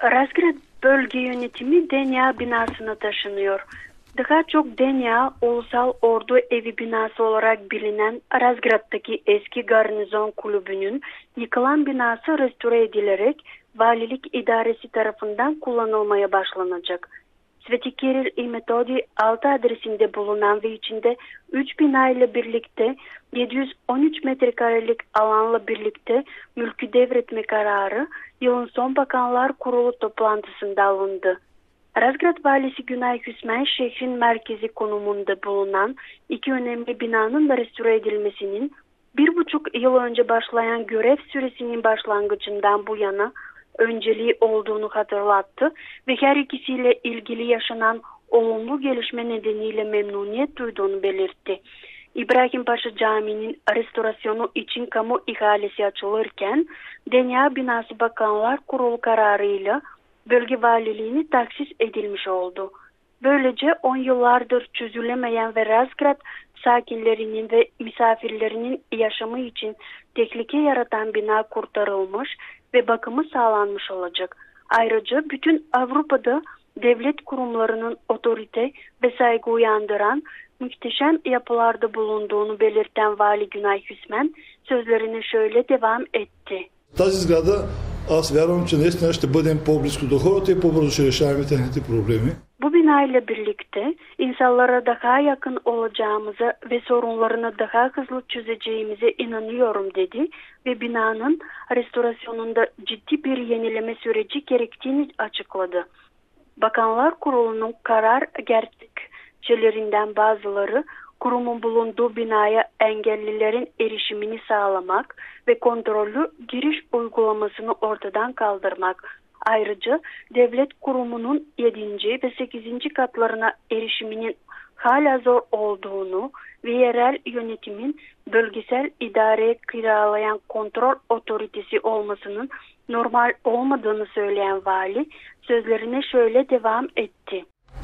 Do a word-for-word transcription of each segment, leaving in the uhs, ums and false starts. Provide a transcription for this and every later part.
Razgrad Bölge Yönetimi D N A binasına taşınıyor. Daha çok D N A Ulusal Ordu Evi binası olarak bilinen Razgrad'daki eski garnizon kulübünün yıkılan binası restore edilerek Valilik İdaresi tarafından kullanılmaya başlanacak. Sveti Kiril i Metodi altı adresinde bulunan ve içinde üç bina ile birlikte yedi yüz on üç metrekarelik alanla birlikte mülkü devretme kararı yılın son Bakanlar Kurulu toplantısında alındı. Razgrad Valisi Günay Hüsmen şehrin merkezi konumunda bulunan iki önemli binanın da restore edilmesinin bir buçuk yıl önce başlayan görev süresinin başlangıcından bu yana önceliği olduğunu hatırlattı ve her ikisiyle ilgili yaşanan olumlu gelişme nedeniyle memnuniyet duyduğunu belirtti. İbrahim Paşa Camii'nin restorasyonu için kamu ihalesi açılırken D N A binası Bakanlar Kurulu kararıyla bölge valiliğine taksis edilmiş oldu. Böylece on yıllardır çözülemeyen ve Razgrad sakinlerinin ve misafirlerinin yaşamı için tehlike yaratan bina kurtarılmış ve bakımı sağlanmış olacak. Ayrıca bütün Avrupa'da devlet kurumlarının otorite ve saygı uyandıran muhteşem yapılarda bulunduğunu belirten Vali Günay Hüsmen sözlerine şöyle devam etti. Тази сграда, аз вярвам, че наистина ще бъдем по-близко до хората и по-бързо ще решаваме техните проблеми. Bu binayla birlikte insanlara daha yakın olacağımıza ve sorunlarını daha hızlı çözeceğimize inanıyorum dedi ve binanın restorasyonunda ciddi bir yenileme süreci gerektiğini açıkladı. Bakanlar Kurulu'nun karar gerekçelerinden bazıları kurumun bulunduğu binaya engellilerin erişimini sağlamak ve kontrollü giriş uygulamasını ortadan kaldırmak. Ayrıca devlet kurumunun yedinci ve sekizinci katlarına erişiminin hala zor olduğunu ve yerel yönetimin bölgesel idareye kiralayan kontrol otoritesi olmasının normal olmadığını söyleyen vali sözlerine şöyle devam etti.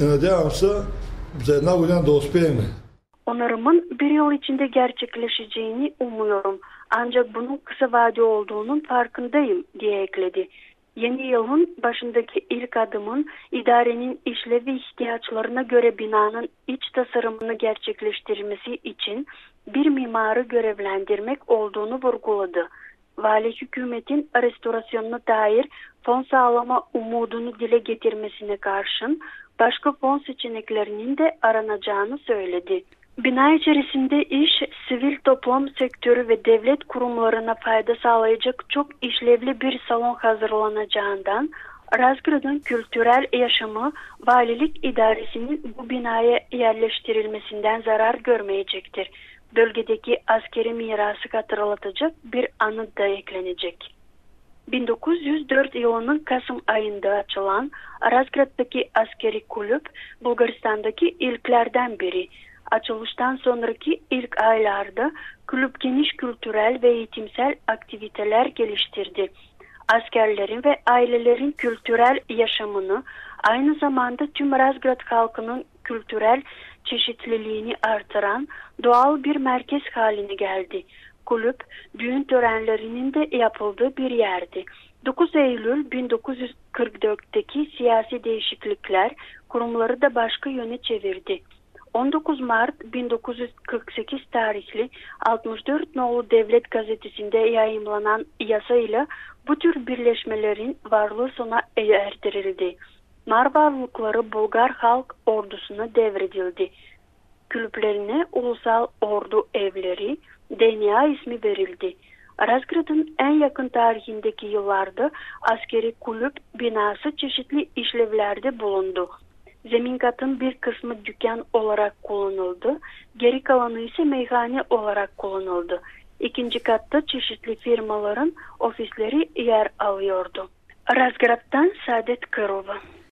Onarımın bir yıl içinde gerçekleşeceğini umuyorum. Ancak bunun kısa vade olduğunun farkındayım diye ekledi. Yeni yılın başındaki ilk adımın idarenin işlev ve ihtiyaçlarına göre binanın iç tasarımını gerçekleştirmesi için bir mimarı görevlendirmek olduğunu vurguladı. Vali hükümetin restorasyonuna dair fon sağlama umudunu dile getirmesine karşın başka fon seçeneklerinin de aranacağını söyledi. Bina içerisinde iş, sivil toplum sektörü ve devlet kurumlarına fayda sağlayacak çok işlevli bir salon hazırlanacağından Razgrad'ın kültürel yaşamı valilik idaresinin bu binaya yerleştirilmesinden zarar görmeyecektir. Bölgedeki askeri mirası hatırlatacak bir anı da eklenecek. bin dokuz yüz dört yılının Kasım ayında açılan Razgrad'daki askeri kulüp Bulgaristan'daki ilklerden biri. Açılıştan sonraki ilk aylarda kulüp geniş kültürel ve eğitimsel aktiviteler geliştirdi. Askerlerin ve ailelerin kültürel yaşamını, aynı zamanda tüm Razgrad halkının kültürel çeşitliliğini artıran doğal bir merkez haline geldi. Kulüp, düğün törenlerinin de yapıldığı bir yerdi. dokuz Eylül bin dokuz yüz kırk dörtteki siyasi değişiklikler kurumları da başka yöne çevirdi. on dokuz Mart bin dokuz yüz kırk sekiz tarihli altmış dört nolu Devlet Gazetesi'nde yayımlanan yasayla bu tür birleşmelerin varlığı sona erdirildi. Mar varlıkları Bulgar Halk Ordusu'na devredildi. Kulüplerine Ulusal Ordu Evleri, D N A ismi verildi. Razgrad'ın en yakın tarihindeki yıllarda askeri kulüp binası çeşitli işlevlerde bulundu. Zemin katın bir kısmı dükkan olarak kullanıldı, geri kalanı ise meyhane olarak kullanıldı. İkinci katta çeşitli firmaların ofisleri yer alıyordu. Razgrad'dan Saadet Kırova.